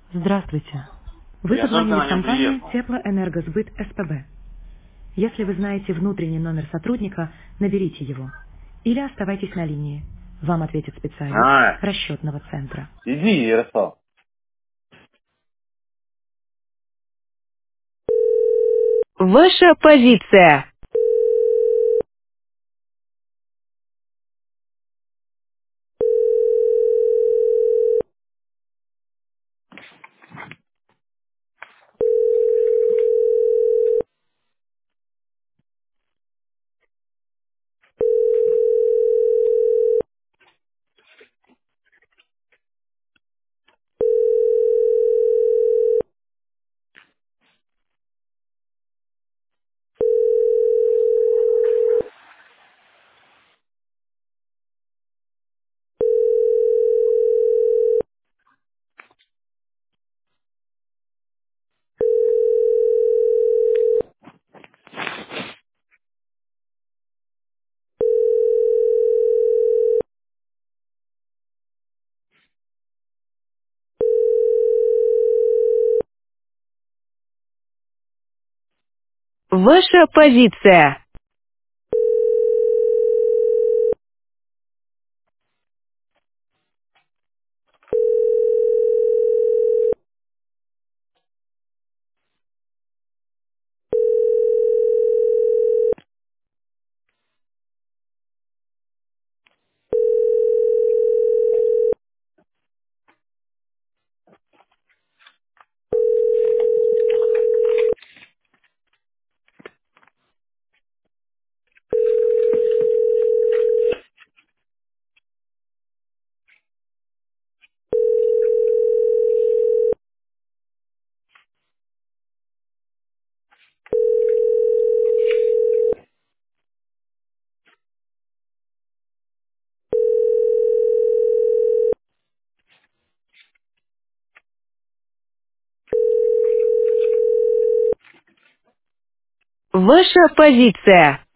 Здравствуйте. Вы Я только позвонили в на нем компанию приехал. Теплоэнергосбыт СПБ. Если вы знаете внутренний номер сотрудника, наберите его. Или оставайтесь на линии. Вам ответит специалист А, расчетного центра. иди, Ярослав. Ваша позиция. Ваша позиция. Ваша позиция.